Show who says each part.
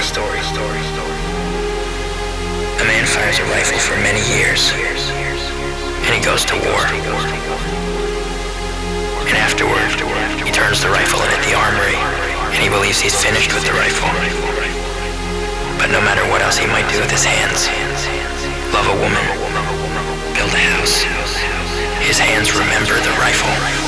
Speaker 1: A man fires a rifle for many years, and he goes to war. And afterward, he turns the rifle in at the armory, and he believes he's finished with the rifle. But no matter what else he might do with his hands, love a woman, build a house, his hands remember the rifle.